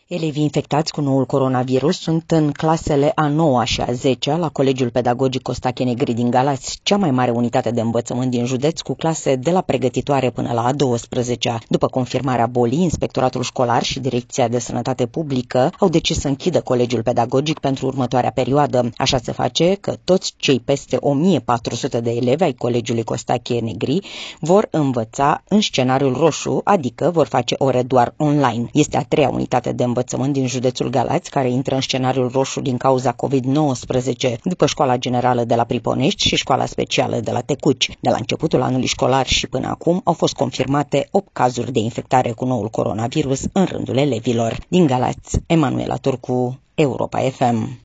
Elevii infectați cu noul coronavirus sunt în clasele a 9-a și a 10-a la Colegiul Pedagogic Costache Negri din Galați, cea mai mare unitate de învățământ din județ, cu clase de la pregătitoare până la a 12-a. După confirmarea bolii, Inspectoratul Școlar și Direcția de Sănătate Publică au decis să închidă Colegiul Pedagogic pentru următoarea perioadă. Așa se face că toți cei peste 1400 de elevi ai Colegiului Costache Negri vor învăța în scenariul roșu, adică vor face ore doar online. Este a treia unitate de învățământ din județul Galați care intră în scenariul roșu din cauza COVID-19, după Școala Generală de la Priponești și Școala Specială de la Tecuci. De la începutul anului școlar și până acum au fost confirmate 8 cazuri de infectare cu noul coronavirus în rândul elevilor. Din Galați, Emanuela Turcu, Europa FM.